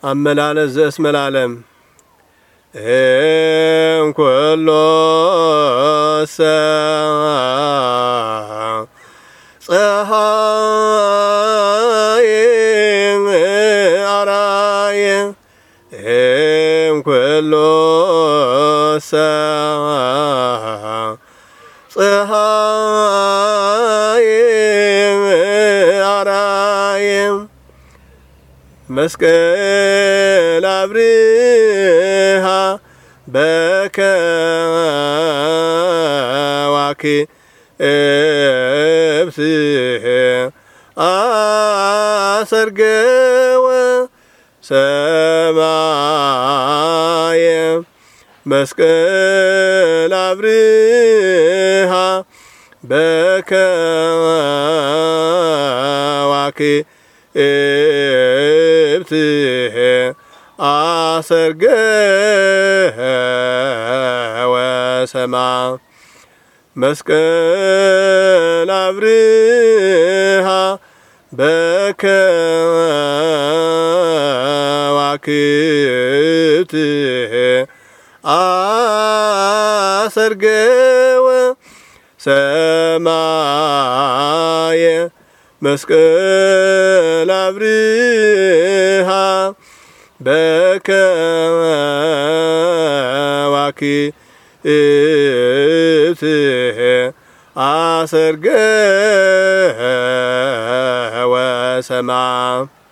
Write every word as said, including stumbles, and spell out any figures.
አመላለስ ዘእስመ ለዓለም እም ኩሎ ፀሐይ አራየ እም ኩሎ ፀሐይ አራየ መስቀል አብርሃ በከዋክብት አሰርገወ ሰማየ መስቀል አብርሃ በከዋክብት አሰርገወ ሰማየ መስቀል አብርሃ በከዋክብት አሰርገወ ሰማየ መስቀል አብርሃ በከዋክብት አሰርገወ ሰማየ